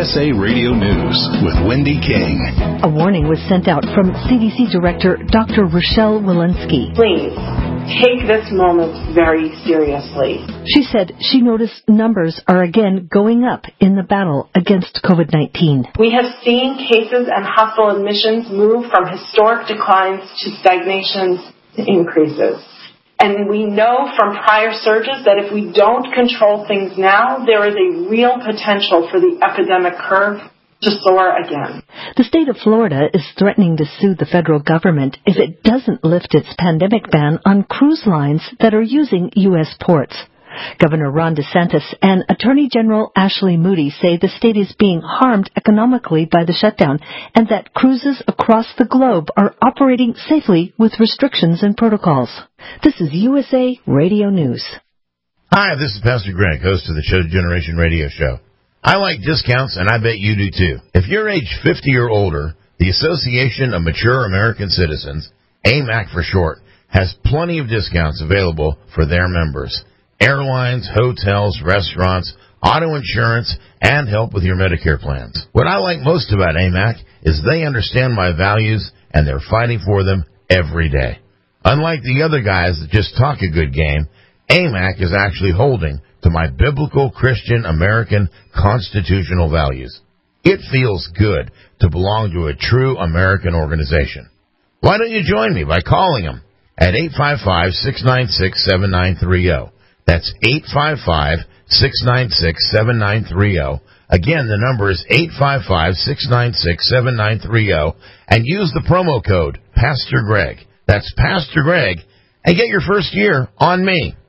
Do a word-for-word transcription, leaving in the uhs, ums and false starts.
S A Radio News with Wendy King. A warning was sent out from C D C Director Doctor Rochelle Walensky. Please take this moment very seriously. She said she noticed numbers are again going up in the battle against COVID nineteen. We have seen cases and hospital admissions move from historic declines to stagnations to increases. And we know from prior surges that if we don't control things now, there is a real potential for the epidemic curve to soar again. The state of Florida is threatening to sue the federal government if it doesn't lift its pandemic ban on cruise lines that are using U S ports. Governor Ron DeSantis and Attorney General Ashley Moody say the state is being harmed economically by the shutdown and that cruises across the globe are operating safely with restrictions and protocols. This is U S A Radio News. Hi, this is Pastor Greg, host of the Show Generation Radio Show. I like discounts, and I bet you do too. If you're age fifty or older, the Association of Mature American Citizens, A M A C for short, has plenty of discounts available for their members. Airlines, hotels, restaurants, auto insurance, and help with your Medicare plans. What I like most about A M A C is they understand my values, and they're fighting for them every day. Unlike the other guys that just talk a good game, A M A C is actually holding to my biblical Christian American constitutional values. It feels good to belong to a true American organization. Why don't you join me by calling them at eight five five, six nine six, seven nine three zero. That's eight five five, six nine six, seven nine three zero. Again, the number is eight five five, six nine six, seven nine three zero. And use the promo code Pastor Greg. That's Pastor Greg. And get your first year on me.